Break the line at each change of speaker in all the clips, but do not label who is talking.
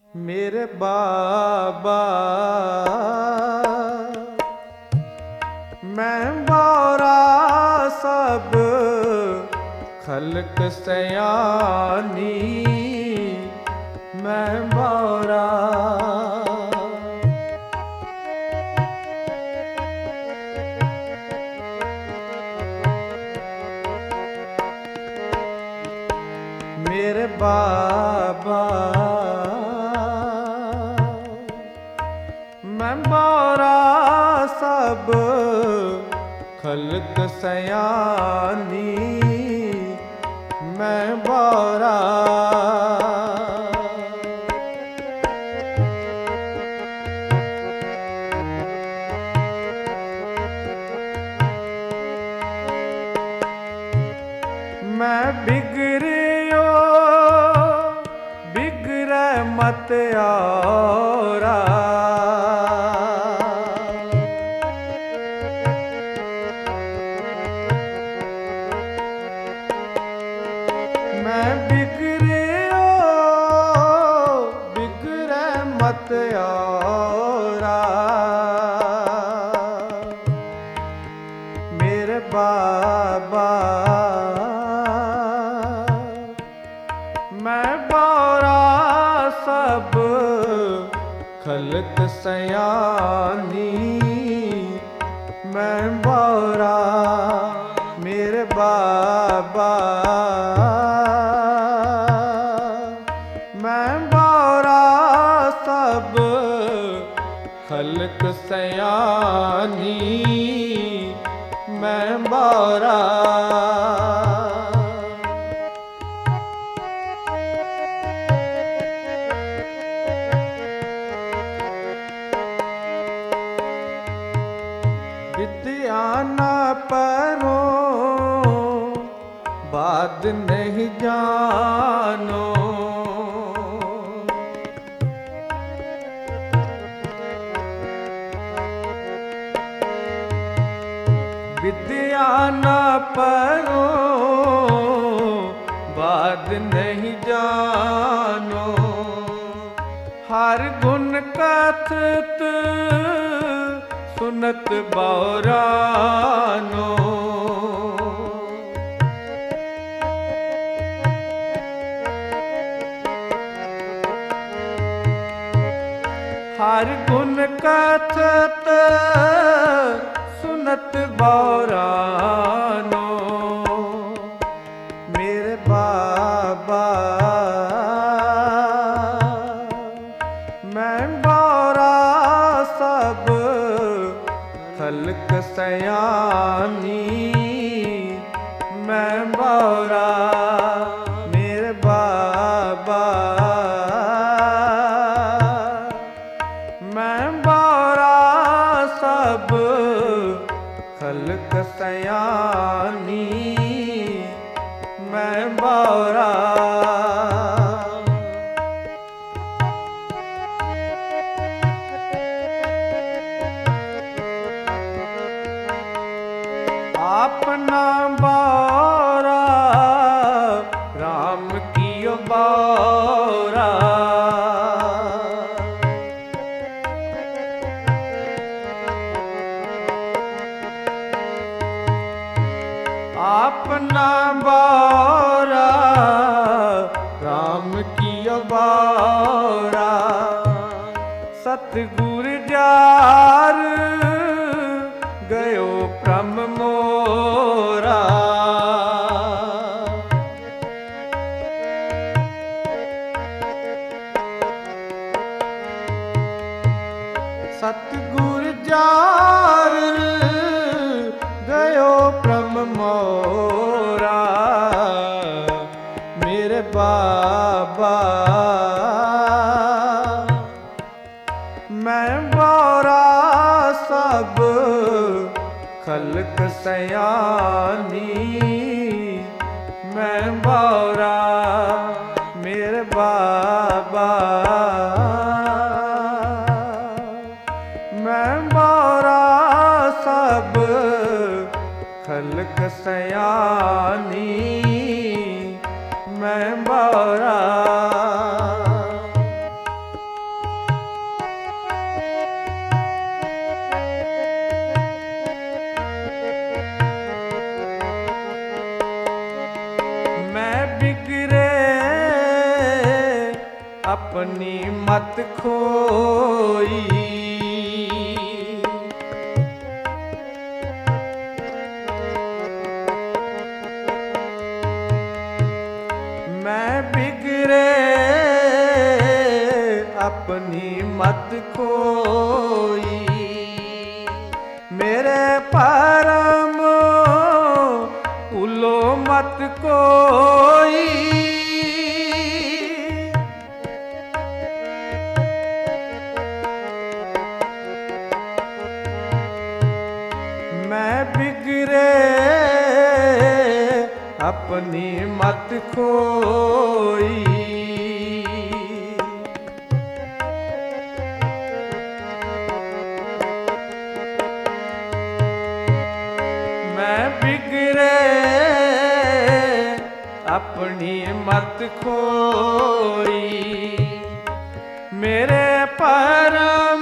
मेरे बाबा मैं बारा सब खल्क सयानी मैं बारा मेरे बाबा मैं बारा सब खल्क सयानी मैं बारा मैं बिगड़ियो बिगड़े मत औरा मैं बिगड़ियो बिगड़े मत औरा मेरे बाबा मैं बारा सब खल्क सयानी मैं बारा मेरे बाबा मैं बारा सब खल्क सयानी मैं बारा विद्या ना परो बात नहीं जानो विद्या ना परो बात नहीं जानो हर गुण कथत सुनत बौरानो हर गुण कथत सुनत बौरानो मेरे बाबा मैं बारा सब खल्क सयानी मैं बारा मेरे बाबा मैं बारा सब खल्क सयानी मैं बारा अपना बारा राम कियो बारा अपना बारा राम कियो बारा सतगुर जार गयो प्रम मोरा सतगुर जार गयो प्रम मोरा मेरे बाबा मैं बारा सब खल्क सयानी मैं बारा मेरे बाबा मैं बारा सब खल्क सयानी मैं बारा अपनी मत खोई। मैं बिगड़े अपनी मत खोई, मेरे परम उलो मत कोई। मैं बिगड़े अपनी मत खोई, मैं बिगड़े अपनी मत खोई, मेरे परम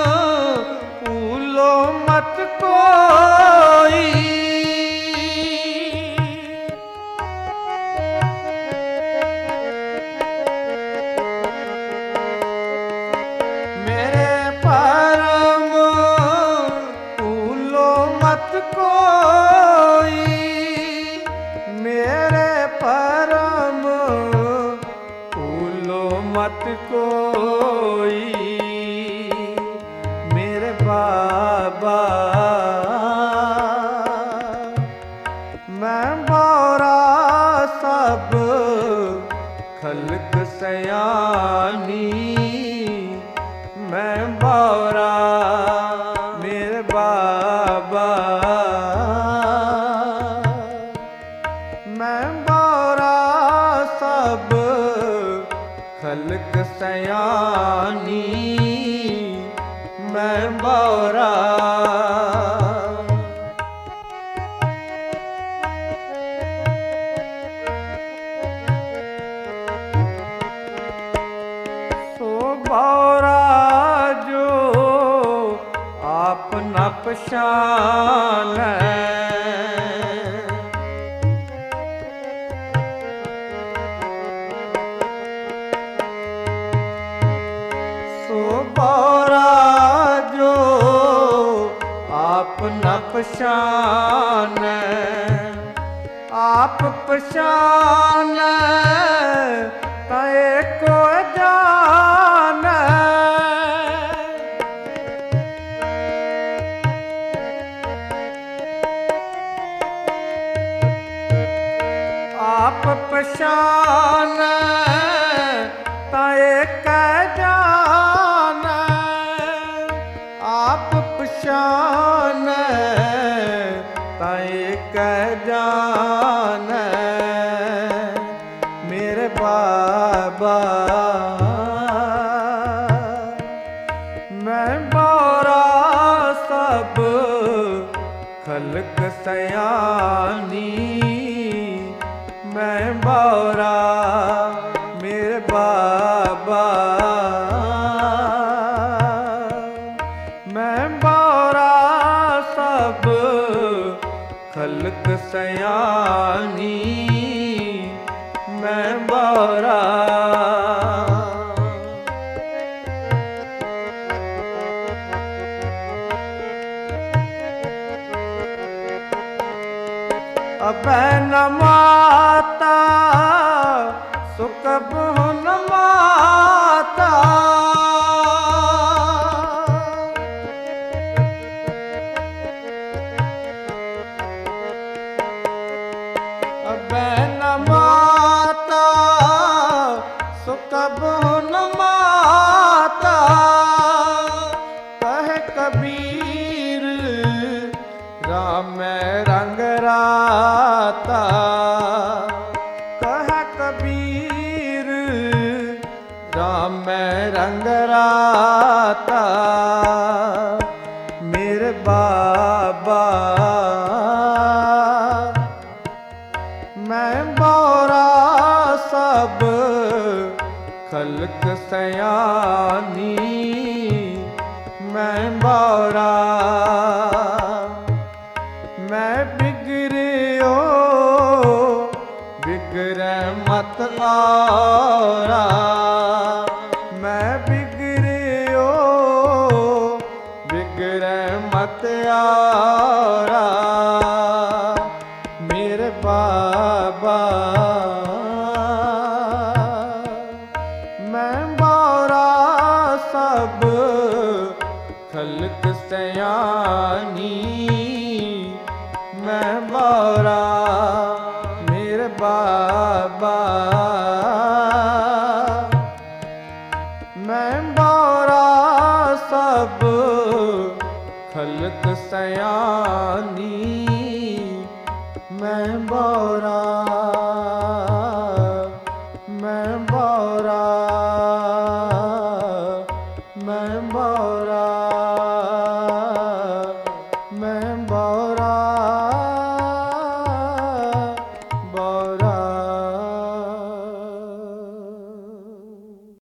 भूलो मत कोई। मेरे परम भूलो मत कोई, मेरे परम भूलो मत कोई। मेरे बाबा मैं बोरा सब खलक सयानी, मैं बोरा मेरे बाबा मैं बोरा सब खलक सयानी, मैं बोरा। सो बोरा जो आप न पहचानै, सो बोरा जो आप न पहचानै, आप पहचानै ताए को जानै। आप पहचानै ताए कै जानै, आप पहचानै ताए कै जानै। मेरे बाबा मैं बोरा सब खलक सयानी, मैं बोरा मेरे बाबा मैं बोरा सब खलक सयानी, मैं बोरा। अबै न माता सुकब न माता, अबै न माता सुकब न माता। कह कबीर राम रंग राता, कह कबीर राम रंग राता। मेरे बाबा मैं बोरा सब खलक सयानी, मैं बोरा मैं बिगड़ियो बिगड़े मत आरा। ਮਤਿਆਰਾ ਮੇਰੇ ਬਾਬਾ ਮੈਂ ਬੌਰਾ ਸਭ ਖਲਕ ਸਿਆਣੀ ਮੈਂ ਬੌਰਾ ਮੇਰੇ ਬਾਬਾ ਮੈਂ ਬੌਰਾ ਸਭ ਖਲਕ ਸਿਆਣੀ ਮੈਂ ਬੌਰਾ ਮੈਂ ਬੌਰਾ ਮੈਂ ਬੌਰਾ